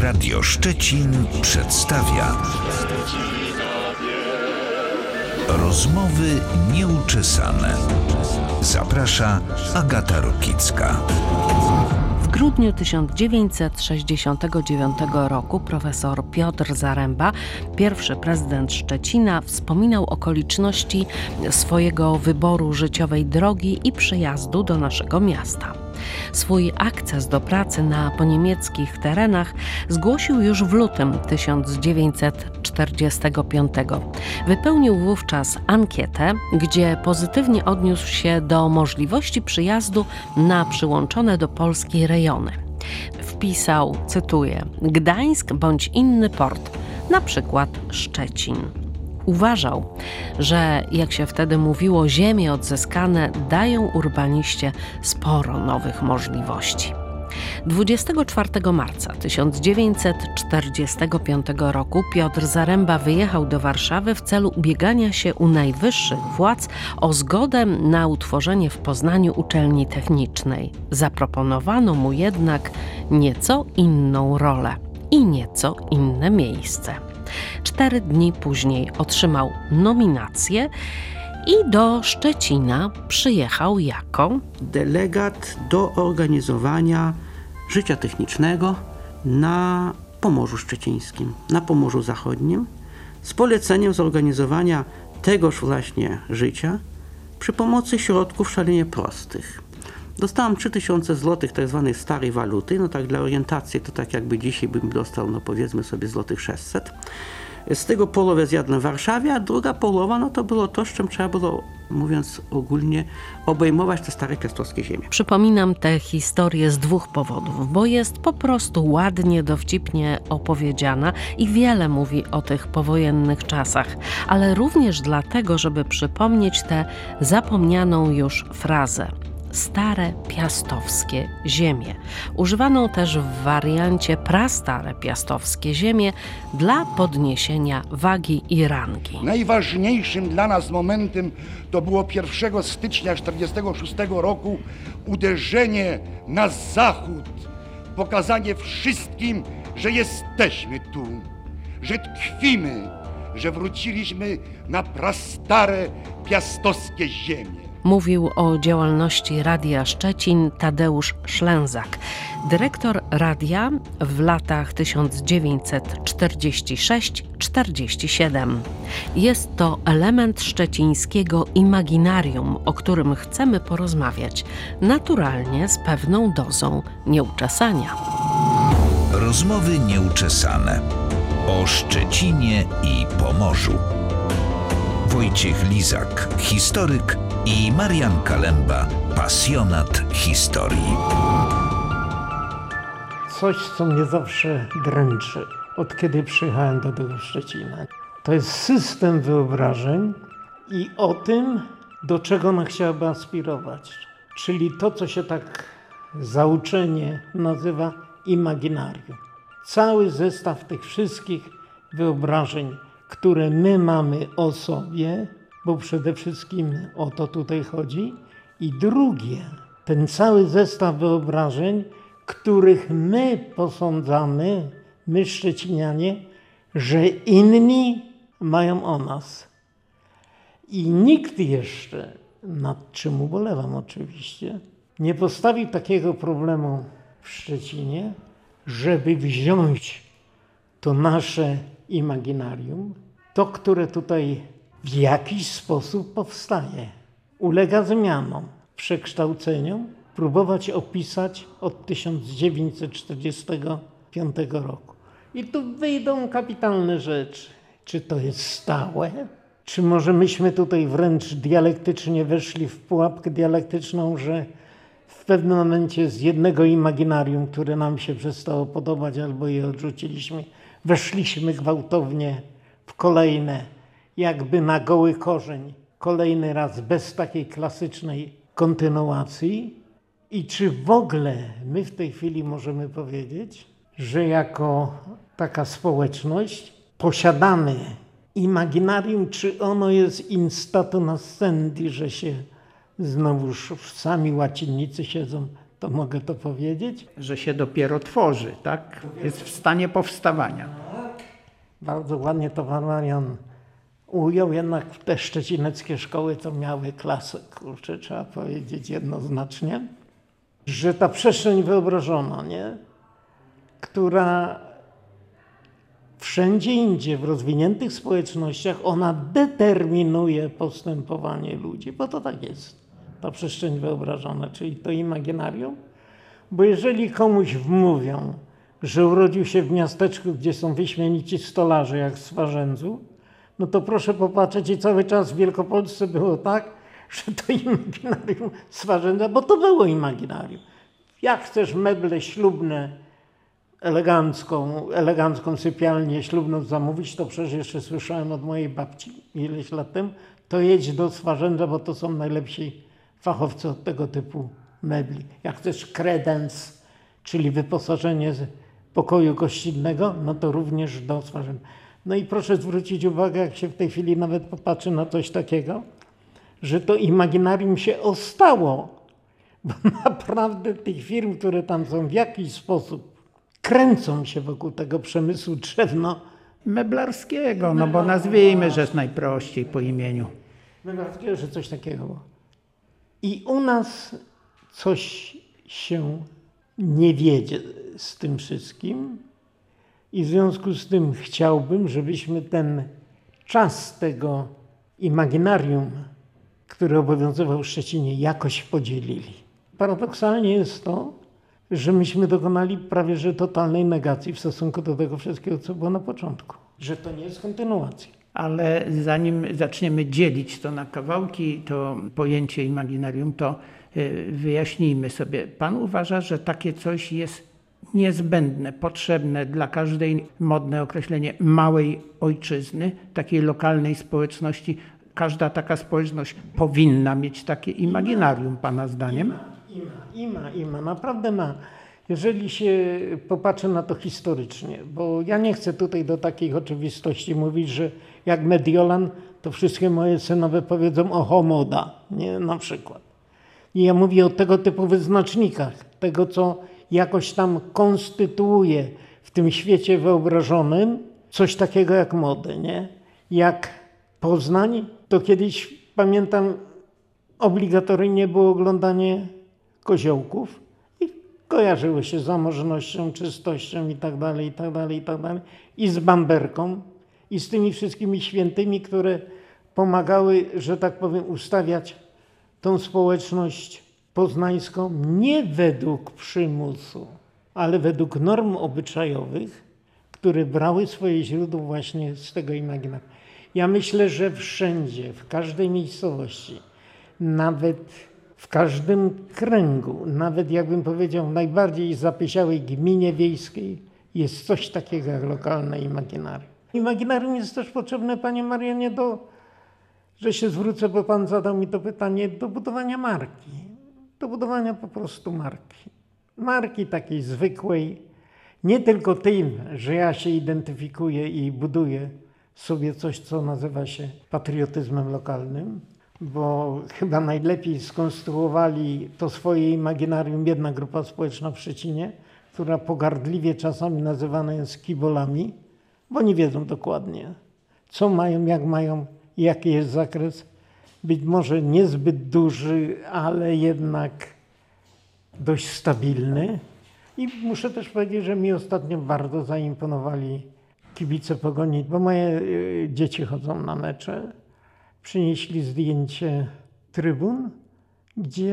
Radio Szczecin przedstawia Rozmowy nieuczesane. Zaprasza Agata Rokicka. W grudniu 1969 roku profesor Piotr Zaremba, pierwszy prezydent Szczecina, wspominał okoliczności swojego wyboru życiowej drogi i przyjazdu do naszego miasta. Swój akces do pracy na poniemieckich terenach zgłosił już w lutym 1945. Wypełnił wówczas ankietę, gdzie pozytywnie odniósł się do możliwości przyjazdu na przyłączone do Polski rejony. Wpisał, cytuję, Gdańsk bądź inny port, na przykład Szczecin. Uważał, że, jak się wtedy mówiło, ziemie odzyskane dają urbaniście sporo nowych możliwości. 24 marca 1945 roku Piotr Zaremba wyjechał do Warszawy w celu ubiegania się u najwyższych władz o zgodę na utworzenie w Poznaniu uczelni technicznej. Zaproponowano mu jednak nieco inną rolę i nieco inne miejsce. 4 dni później otrzymał nominację i do Szczecina przyjechał jako delegat do organizowania życia technicznego na Pomorzu Szczecińskim, na Pomorzu Zachodnim, z poleceniem zorganizowania tegoż właśnie życia przy pomocy środków szalenie prostych. Dostałem 3000 złotych tak zwanej starej waluty, no tak dla orientacji to tak jakby dzisiaj bym dostał, no powiedzmy sobie złotych 600. Z tego połowę zjadłem w Warszawie, a druga połowa no to było to, z czym trzeba było, mówiąc ogólnie, obejmować te stare piastowskie ziemie. Przypominam tę historię z 2 powodów, bo jest po prostu ładnie, dowcipnie opowiedziana i wiele mówi o tych powojennych czasach, ale również dlatego, żeby przypomnieć tę zapomnianą już frazę. Stare piastowskie ziemie, używaną też w wariancie prastare piastowskie ziemie dla podniesienia wagi i rangi. Najważniejszym dla nas momentem to było 1 stycznia 1946 roku uderzenie na zachód, pokazanie wszystkim, że jesteśmy tu, że tkwimy, że wróciliśmy na prastare piastowskie ziemie. Mówił o działalności Radia Szczecin Tadeusz Szlęzak, dyrektor radia w latach 1946-47. Jest to element szczecińskiego imaginarium, o którym chcemy porozmawiać, naturalnie z pewną dozą nieuczesania. Rozmowy nieuczesane o Szczecinie i Pomorzu. Wojciech Lizak, historyk, i Marian Kalemba, pasjonat historii. Coś, co mnie zawsze dręczy, od kiedy przyjechałem do tego Szczecina. To jest system wyobrażeń i o tym, do czego ona chciałaby aspirować. Czyli to, co się tak zauczenie nazywa imaginarium. Cały zestaw tych wszystkich wyobrażeń, które my mamy o sobie, bo przede wszystkim o to tutaj chodzi. I drugie, ten cały zestaw wyobrażeń, których my posądzamy, my Szczecinianie, że inni mają o nas. I nikt jeszcze, nad czym ubolewam oczywiście, nie postawił takiego problemu w Szczecinie, żeby wziąć to nasze imaginarium, to, które tutaj w jakiś sposób powstaje, ulega zmianom, przekształceniom, próbować opisać od 1945 roku. I tu wyjdą kapitalne rzeczy. Czy to jest stałe? Czy może myśmy tutaj wręcz dialektycznie weszli w pułapkę dialektyczną, że w pewnym momencie z jednego imaginarium, które nam się przestało podobać albo je odrzuciliśmy, weszliśmy gwałtownie w kolejne, jakby na goły korzeń, kolejny raz bez takiej klasycznej kontynuacji. I czy w ogóle my w tej chwili możemy powiedzieć, że jako taka społeczność posiadamy imaginarium, czy ono jest instato nascendi, że się znowuż sami łacinnicy siedzą, to mogę to powiedzieć. Że się dopiero tworzy, tak? Jest w stanie powstawania. Bardzo ładnie to pan Marian ujął, jednak te szczecineckie szkoły to miały klasę, kurczę, trzeba powiedzieć jednoznacznie, że ta przestrzeń wyobrażona, nie? Która wszędzie indziej, w rozwiniętych społecznościach, ona determinuje postępowanie ludzi, bo to tak jest, ta przestrzeń wyobrażona, czyli to imaginarium. Bo jeżeli komuś wmówią, że urodził się w miasteczku, gdzie są wyśmienici stolarze, jak w Swarzędzu, no to proszę popatrzeć, i cały czas w Wielkopolsce było tak, że to imaginarium Swarzędza, bo to było imaginarium. Jak chcesz meble ślubne, elegancką sypialnię ślubną zamówić, to przecież jeszcze słyszałem od mojej babci ileś lat temu, to jedź do Swarzędza, bo to są najlepsi fachowcy od tego typu mebli. Jak chcesz kredens, czyli wyposażenie pokoju gościnnego, no to również do Swarzędza. No i proszę zwrócić uwagę, jak się w tej chwili nawet popatrzy na coś takiego, że to imaginarium się ostało, bo naprawdę tych firm, które tam są, w jakiś sposób kręcą się wokół tego przemysłu Meblarskiego, no bo nazwijmy, że jest najprościej po imieniu. meblarskiego, że coś takiego było. I u nas coś się nie wiedzie z tym wszystkim i w związku z tym chciałbym, żebyśmy ten czas tego imaginarium, który obowiązywał w Szczecinie, jakoś podzielili. Paradoksalnie jest to, że myśmy dokonali prawie że totalnej negacji w stosunku do tego wszystkiego, co było na początku. Że to nie jest kontynuacja. Ale zanim zaczniemy dzielić to na kawałki, to pojęcie imaginarium, to wyjaśnijmy sobie. Pan uważa, że takie coś jest niezbędne, potrzebne dla każdej, modne określenie, małej ojczyzny, takiej lokalnej społeczności. Każda taka społeczność powinna mieć takie imaginarium, pana zdaniem? Ima, naprawdę ma. Jeżeli się popatrzy na to historycznie, bo ja nie chcę tutaj do takich oczywistości mówić, że jak Mediolan, to wszystkie moje synowe powiedzą o homoda, nie, na przykład. I ja mówię o tego typu wyznacznikach, tego co jakoś tam konstytuuje w tym świecie wyobrażonym coś takiego jak modę, nie? Jak Poznań, to kiedyś pamiętam obligatoryjnie było oglądanie koziołków i kojarzyły się z zamożnością, czystością i tak dalej, i z bamberką, i z tymi wszystkimi świętymi, które pomagały, że tak powiem, ustawiać tą społeczność poznańską nie według przymusu, ale według norm obyczajowych, które brały swoje źródło właśnie z tego imaginarium. Ja myślę, że wszędzie, w każdej miejscowości, nawet w każdym kręgu, nawet jakbym powiedział w najbardziej zapysiałej gminie wiejskiej, jest coś takiego jak lokalne imaginarium. Imaginarium jest też potrzebne, panie Marianie, że się zwrócę, bo pan zadał mi to pytanie, do budowania marki. Do budowania po prostu marki. Marki takiej zwykłej, nie tylko tym, że ja się identyfikuję i buduję sobie coś, co nazywa się patriotyzmem lokalnym, bo chyba najlepiej skonstruowali to swoje imaginarium jedna grupa społeczna w Szczecinie, która pogardliwie czasami nazywana jest kibolami, bo nie wiedzą dokładnie, co mają, jak mają, jaki jest zakres. Być może niezbyt duży, ale jednak dość stabilny. I muszę też powiedzieć, że mi ostatnio bardzo zaimponowali kibice Pogoni, bo moje dzieci chodzą na mecze. Przynieśli zdjęcie trybun, gdzie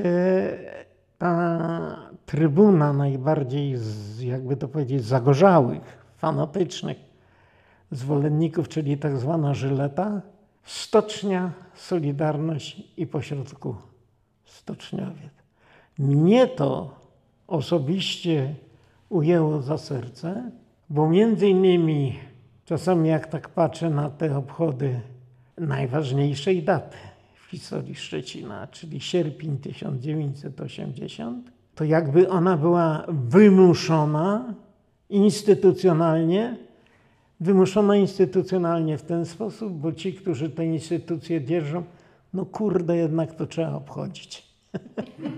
ta trybuna najbardziej, jakby to powiedzieć, zagorzałych, fanatycznych zwolenników, czyli tak zwana Żyleta, stocznia, Solidarność i pośrodku stoczniowiec. Mnie to osobiście ujęło za serce, bo między innymi czasami jak tak patrzę na te obchody najważniejszej daty w historii Szczecina, czyli sierpień 1980, to jakby ona była wymuszona instytucjonalnie w ten sposób, bo ci, którzy te instytucje dzierżą, no kurde, jednak to trzeba obchodzić.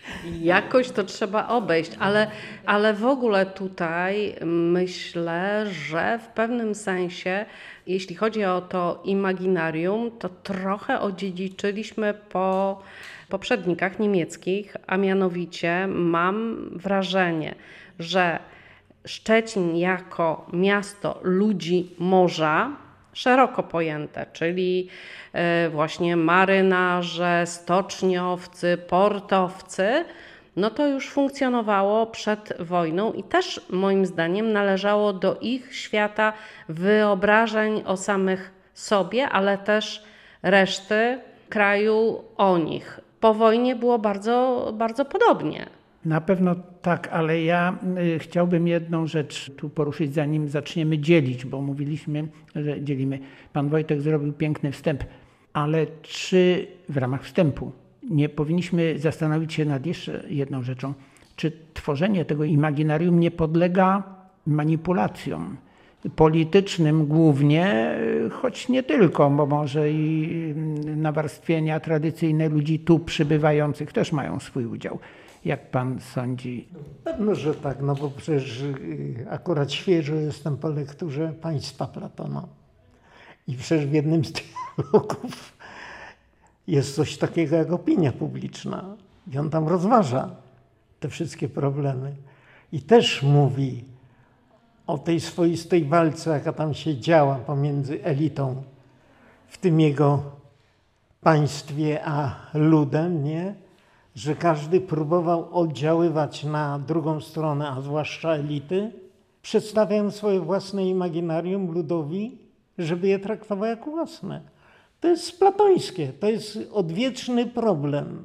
Jakoś to trzeba obejść, ale w ogóle tutaj myślę, że w pewnym sensie, jeśli chodzi o to imaginarium, to trochę odziedziczyliśmy po poprzednikach niemieckich, a mianowicie mam wrażenie, że Szczecin jako miasto ludzi morza, szeroko pojęte, czyli właśnie marynarze, stoczniowcy, portowcy, no to już funkcjonowało przed wojną i też moim zdaniem należało do ich świata wyobrażeń o samych sobie, ale też reszty kraju o nich. Po wojnie było bardzo, bardzo podobnie. Na pewno tak, ale ja chciałbym jedną rzecz tu poruszyć, zanim zaczniemy dzielić, bo mówiliśmy, że dzielimy. Pan Wojtek zrobił piękny wstęp, ale czy w ramach wstępu nie powinniśmy zastanowić się nad jeszcze jedną rzeczą? Czy tworzenie tego imaginarium nie podlega manipulacjom politycznym głównie, choć nie tylko, bo może i nawarstwienia tradycyjne ludzi tu przybywających też mają swój udział. Jak pan sądzi? Pewno, że tak, no bo przecież akurat świeżo jestem po lekturze Państwa Platona. I przecież w jednym z dialogów jest coś takiego jak opinia publiczna. I on tam rozważa te wszystkie problemy. I też mówi o tej swoistej walce, jaka tam się działa pomiędzy elitą w tym jego państwie a ludem, nie? Że każdy próbował oddziaływać na drugą stronę, a zwłaszcza elity, przedstawiając swoje własne imaginarium ludowi, żeby je traktował jak własne. To jest platońskie, to jest odwieczny problem,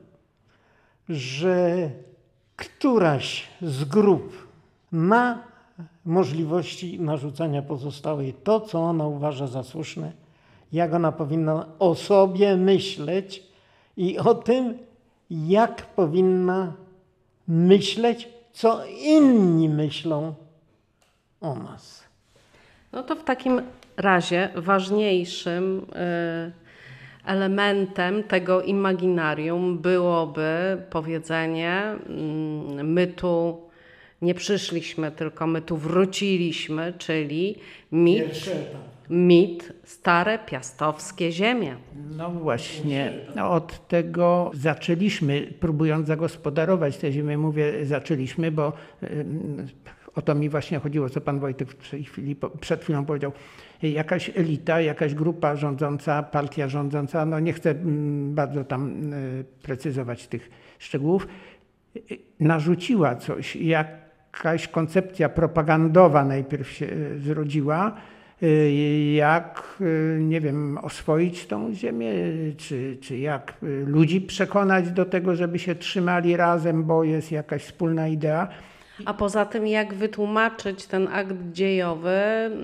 że któraś z grup ma możliwości narzucania pozostałej to, co ona uważa za słuszne, jak ona powinna o sobie myśleć i o tym, jak powinna myśleć, co inni myślą o nas. No to w takim razie ważniejszym elementem tego imaginarium byłoby powiedzenie: my tu nie przyszliśmy, tylko my tu wróciliśmy, czyli mit Stare Piastowskie ziemie. No właśnie, od tego zaczęliśmy, próbując zagospodarować tę ziemię. Mówię zaczęliśmy, bo o to mi właśnie chodziło, co pan Wojtek przed chwilą powiedział. Jakaś elita, jakaś grupa rządząca, partia rządząca, no nie chcę bardzo tam precyzować tych szczegółów, narzuciła coś, jakaś koncepcja propagandowa najpierw się zrodziła, jak, nie wiem, oswoić tą ziemię, czy jak ludzi przekonać do tego, żeby się trzymali razem, bo jest jakaś wspólna idea. A poza tym, jak wytłumaczyć ten akt dziejowy,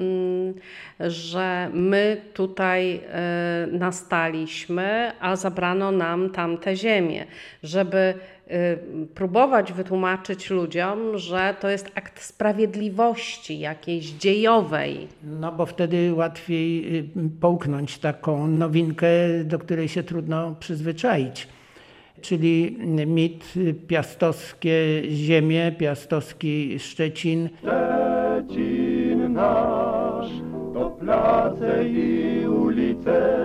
że my tutaj nastaliśmy, a zabrano nam tamte ziemię, żeby próbować wytłumaczyć ludziom, że to jest akt sprawiedliwości jakiejś dziejowej. No bo wtedy łatwiej połknąć taką nowinkę, do której się trudno przyzwyczaić. Czyli mit piastowskie ziemie, piastowski Szczecin. Szczecin nasz to place i ulice.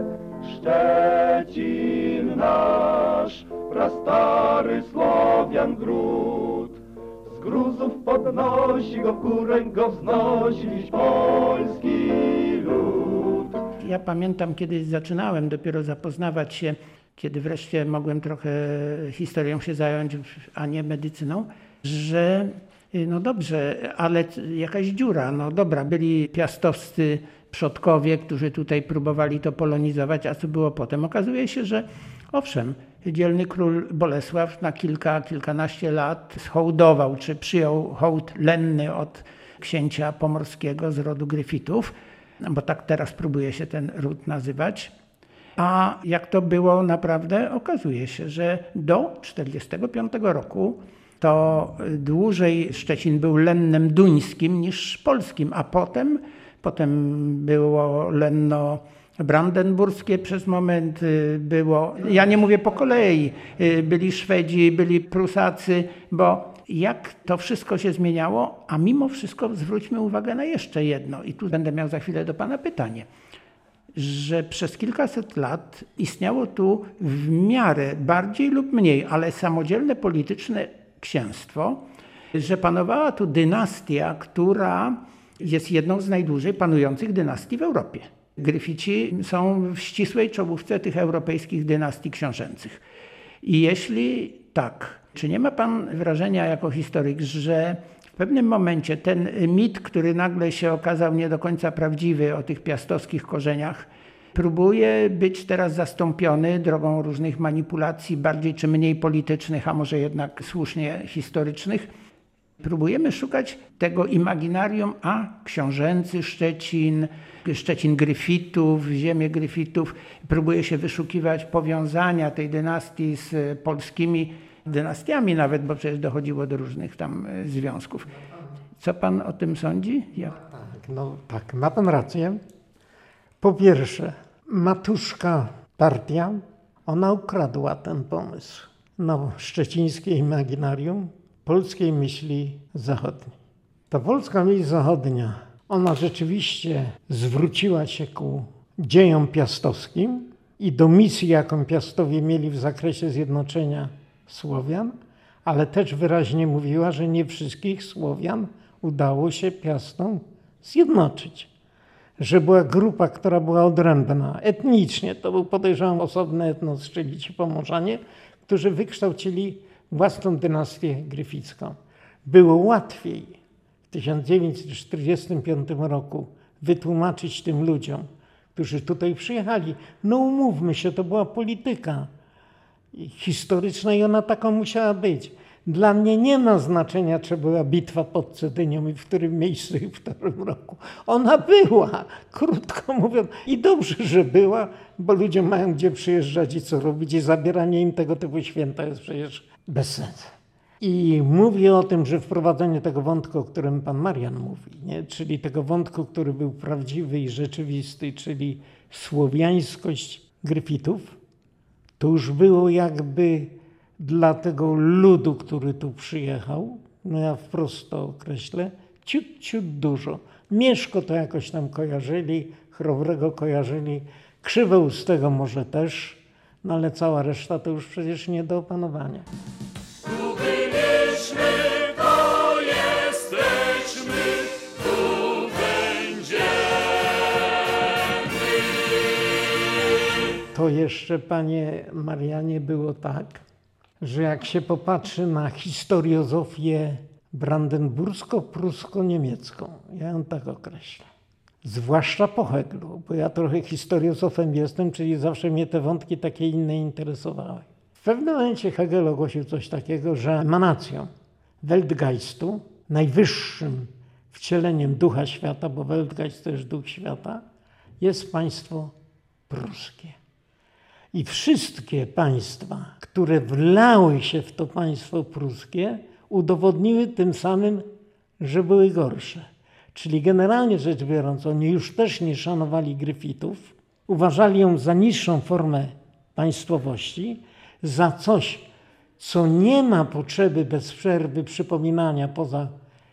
Szczecin nasz, prastary Słowian gród. Z gruzów podnosi go w górę, go wznosi dziś polski lud. Ja pamiętam, kiedy zaczynałem dopiero zapoznawać się, kiedy wreszcie mogłem trochę historią się zająć, a nie medycyną, że no dobrze, ale jakaś dziura, no dobra, byli piastowscy przodkowie, którzy tutaj próbowali to polonizować, a co było potem? Okazuje się, że owszem, dzielny król Bolesław na kilkanaście lat zhołdował, czy przyjął hołd lenny od księcia pomorskiego z rodu Gryfitów, bo tak teraz próbuje się ten ród nazywać. A jak to było naprawdę? Okazuje się, że do 1945 roku to dłużej Szczecin był lennem duńskim niż polskim, a potem było lenno brandenburskie przez moment było. Ja nie mówię po kolei. Byli Szwedzi, byli Prusacy, bo jak to wszystko się zmieniało, a mimo wszystko zwróćmy uwagę na jeszcze jedno. I tu będę miał za chwilę do pana pytanie. Że przez kilkaset lat istniało tu w miarę bardziej lub mniej, ale samodzielne polityczne księstwo, że panowała tu dynastia, która jest jedną z najdłużej panujących dynastii w Europie. Gryfici są w ścisłej czołówce tych europejskich dynastii książęcych. I jeśli tak, czy nie ma pan wrażenia jako historyk, że w pewnym momencie ten mit, który nagle się okazał nie do końca prawdziwy o tych piastowskich korzeniach, próbuje być teraz zastąpiony drogą różnych manipulacji, bardziej czy mniej politycznych, a może jednak słusznie historycznych? Próbujemy szukać tego imaginarium, a książęcy Szczecin Gryfitów, ziemię Gryfitów. Próbuje się wyszukiwać powiązania tej dynastii z polskimi dynastiami nawet, bo przecież dochodziło do różnych tam związków. Co pan o tym sądzi? Tak, ma pan rację. Po pierwsze, Matuszka partia, ona ukradła ten pomysł na szczecińskie imaginarium polskiej myśli zachodniej. Ta polska myśl zachodnia, ona rzeczywiście zwróciła się ku dziejom piastowskim i do misji, jaką Piastowie mieli w zakresie zjednoczenia Słowian, ale też wyraźnie mówiła, że nie wszystkich Słowian udało się Piastom zjednoczyć. Że była grupa, która była odrębna etnicznie, to był podejrzewam osobny etnos, czyli ci Pomorzanie, którzy wykształcili własną dynastię gryficką. Było łatwiej w 1945 roku wytłumaczyć tym ludziom, którzy tutaj przyjechali. No umówmy się, to była polityka historyczna i ona taką musiała być. Dla mnie nie ma znaczenia, czy była bitwa pod Cedynią i w którym miejscu i w którym roku. Ona była, krótko mówiąc. I dobrze, że była, bo ludzie mają gdzie przyjeżdżać i co robić. I zabieranie im tego typu święta jest przecież bez sensu. I mówię o tym, że wprowadzenie tego wątku, o którym pan Marian mówi, nie? Czyli tego wątku, który był prawdziwy i rzeczywisty, czyli słowiańskość Gryfitów, to już było jakby dla tego ludu, który tu przyjechał, no ja wprost to określę, ciut dużo. Mieszko to jakoś tam kojarzyli, Chrobrego kojarzyli, Krzywoustego może też, no ale cała reszta to już przecież nie do opanowania. Tu byliśmy, to jesteśmy, tu będziemy. To jeszcze, panie Marianie, było tak, że jak się popatrzy na historiozofię brandenbursko-prusko-niemiecką, ja ją tak określę, zwłaszcza po Heglu, bo ja trochę historiozofem jestem, czyli zawsze mnie te wątki takie inne interesowały. W pewnym momencie Hegel ogłosił coś takiego, że emanacją Weltgeistu, najwyższym wcieleniem ducha świata, bo Weltgeist to jest duch świata, jest państwo pruskie. I wszystkie państwa, które wlały się w to państwo pruskie, udowodniły tym samym, że były gorsze. Czyli generalnie rzecz biorąc, oni już też nie szanowali Gryfitów, uważali ją za niższą formę państwowości, za coś, co nie ma potrzeby bez przerwy przypominania poza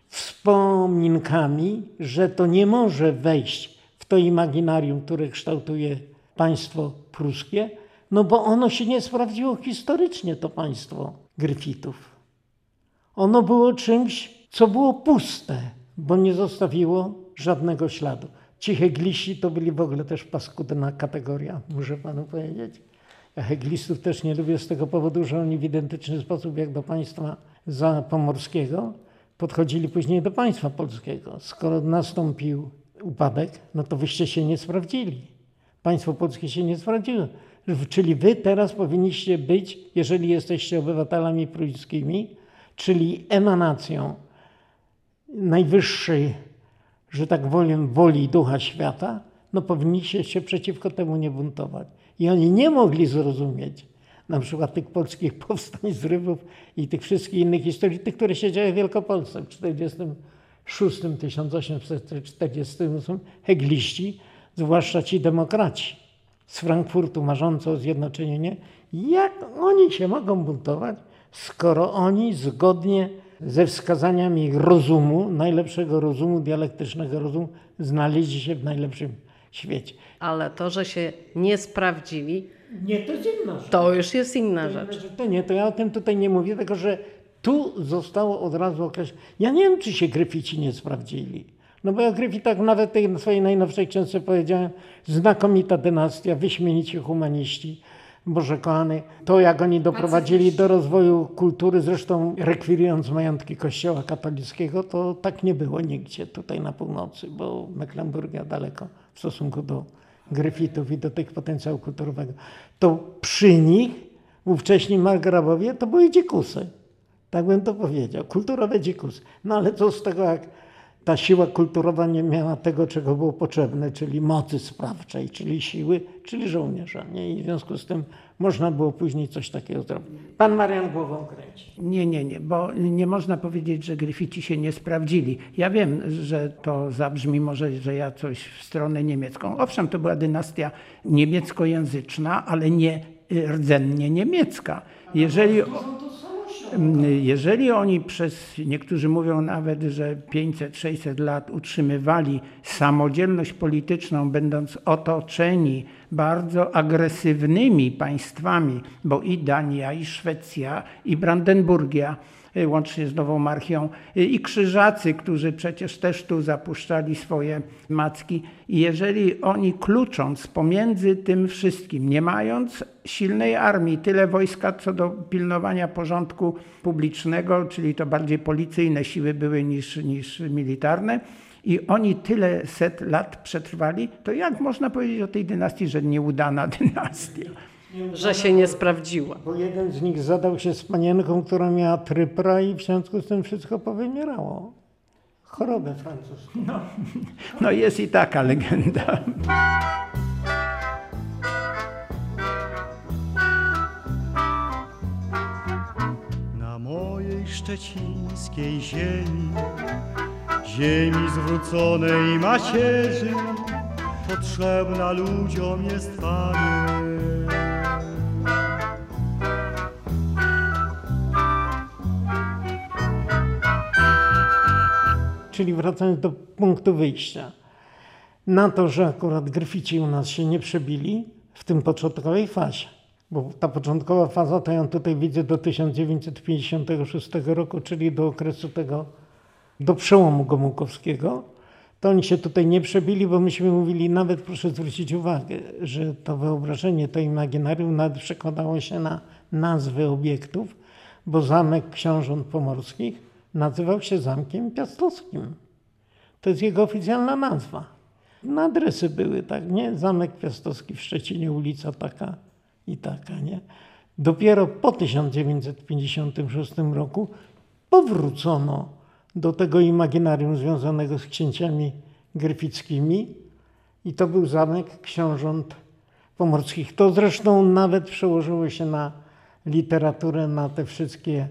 wspominkami, że to nie może wejść w to imaginarium, które kształtuje państwo pruskie, no bo ono się nie sprawdziło historycznie, to państwo Gryfitów. Ono było czymś, co było puste, bo nie zostawiło żadnego śladu. Ci hegliści to byli w ogóle też paskudna kategoria, muszę panu powiedzieć. Ja heglistów też nie lubię z tego powodu, że oni w identyczny sposób jak do państwa zapomorskiego podchodzili później do państwa polskiego. Skoro nastąpił upadek, no to wyście się nie sprawdzili. Państwo polskie się nie sprawdziło. Czyli wy teraz powinniście być, jeżeli jesteście obywatelami pruskimi, czyli emanacją najwyższej, że tak powiem, woli ducha świata, no powinniście się przeciwko temu nie buntować. I oni nie mogli zrozumieć na przykład tych polskich powstań, zrywów i tych wszystkich innych historii, tych, które się działy w Wielkopolsce w 1848 hegliści, zwłaszcza ci demokraci, z Frankfurtu marzące o zjednoczeniu, nie? Jak oni się mogą buntować, skoro oni zgodnie ze wskazaniami rozumu, najlepszego rozumu, dialektycznego rozumu, znaleźli się w najlepszym świecie. Ale to, że się nie sprawdzili, Nie, to jest inna rzecz. to już jest inna rzecz. To ja o tym tutaj nie mówię, tylko że tu zostało od razu określone. Ja nie wiem, czy się Gryfici nie sprawdzili. No bo ja Gryfitach nawet w tej swojej najnowszej książce powiedziałem, znakomita dynastia, wyśmienici humaniści, Boże kochany. To jak oni doprowadzili do rozwoju kultury, zresztą rekwirując majątki Kościoła katolickiego, to tak nie było nigdzie tutaj na północy, bo Mecklenburgia daleko w stosunku do Gryfitów i do tych potencjału kulturowego. To przy nich, ówcześni margrabowie, to były dzikusy. Tak bym to powiedział. Kulturowe dzikusy. No ale co z tego, jak ta siła kulturowa nie miała tego, czego było potrzebne, czyli mocy sprawczej, czyli siły, czyli żołnierza. Nie? I w związku z tym można było później coś takiego zrobić. Pan Marian głową kręci. Nie, bo nie można powiedzieć, że Gryfici się nie sprawdzili. Ja wiem, że to zabrzmi może, że ja coś w stronę niemiecką. Owszem, to była dynastia niemieckojęzyczna, ale nie rdzennie niemiecka. Jeżeli oni niektórzy mówią nawet, że 500-600 lat utrzymywali samodzielność polityczną, będąc otoczeni bardzo agresywnymi państwami, bo i Dania, i Szwecja, i Brandenburgia, łącznie z Nową Marchią, i Krzyżacy, którzy przecież też tu zapuszczali swoje macki. I jeżeli oni klucząc pomiędzy tym wszystkim, nie mając silnej armii, tyle wojska co do pilnowania porządku publicznego, czyli to bardziej policyjne siły były niż militarne, i oni tyle set lat przetrwali, to jak można powiedzieć o tej dynastii, że nieudana dynastia? Że się nie sprawdziła. Bo jeden z nich zadał się z panienką, która miała trypra i w związku z tym wszystko powymierało. Chorobę francuską. No jest i taka legenda. Na mojej szczecińskiej ziemi, ziemi zwróconej macierzy, potrzebna ludziom jest pamięć. Czyli wracając do punktu wyjścia, na to, że akurat Gryfici u nas się nie przebili w tym początkowej fazie, bo ta początkowa faza to ja tutaj widzę do 1956 roku, czyli do okresu tego, do przełomu Gomułkowskiego, to oni się tutaj nie przebili, bo myśmy mówili, nawet proszę zwrócić uwagę, że to wyobrażenie, to imaginarium nawet przekładało się na nazwy obiektów, bo Zamek Książąt Pomorskich nazywał się Zamkiem Piastowskim. To jest jego oficjalna nazwa. Na adresy były, tak, nie? Zamek Piastowski w Szczecinie, ulica taka i taka, nie? Dopiero po 1956 roku powrócono do tego imaginarium związanego z księciami gryfickimi i to był Zamek Książąt Pomorskich. To zresztą nawet przełożyło się na literaturę, na te wszystkie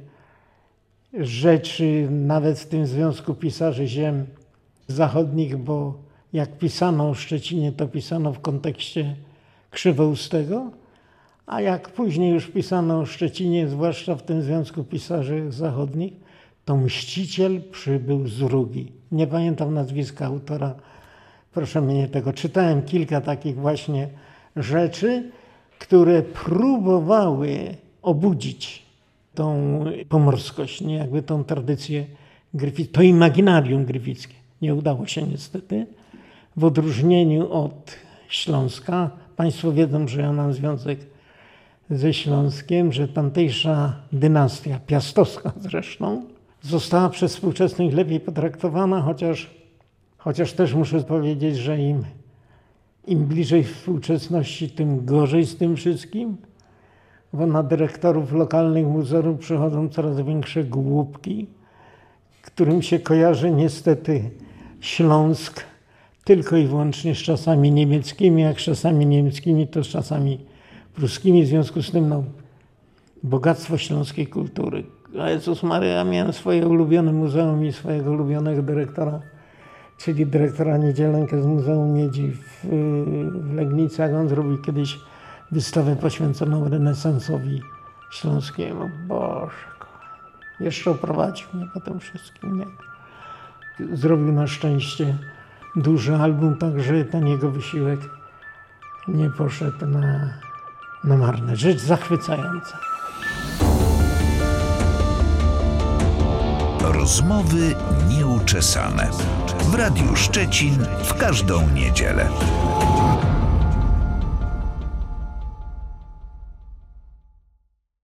rzeczy, nawet w tym Związku Pisarzy Ziem Zachodnich, bo jak pisano o Szczecinie, to pisano w kontekście Krzywoustego, a jak później już pisano o Szczecinie, zwłaszcza w tym Związku Pisarzy Zachodnich, to Mściciel przybył z Rugi. Nie pamiętam nazwiska autora, proszę mnie tego. Czytałem kilka takich właśnie rzeczy, które próbowały obudzić tą pomorskość, nie? Jakby tą tradycję gryficką, to imaginarium gryfickie. Nie udało się niestety. W odróżnieniu od Śląska, państwo wiedzą, że ja mam związek ze Śląskiem, że tamtejsza dynastia, piastowska zresztą, została przez współczesnych lepiej potraktowana, chociaż też muszę powiedzieć, że im bliżej współczesności, tym gorzej z tym wszystkim, bo na dyrektorów lokalnych muzeów przychodzą coraz większe głupki, którym się kojarzy niestety Śląsk tylko i wyłącznie z czasami niemieckimi, jak z czasami niemieckimi, to z czasami pruskimi. W związku z tym bogactwo śląskiej kultury. A Jezus Maria, ja miałem swoje ulubione muzeum i swojego ulubionego dyrektora czyli dyrektora Niedzielnego z Muzeum Miedzi w Legnicach. On zrobił kiedyś wystawę poświęconą renesansowi śląskiemu. Boże, jeszcze oprowadził mnie po tym wszystkim. Nie? Zrobił na szczęście duży album, także ten jego wysiłek nie poszedł na marne. Rzecz zachwycająca. Rozmowy nieuczesane. W Radiu Szczecin w każdą niedzielę.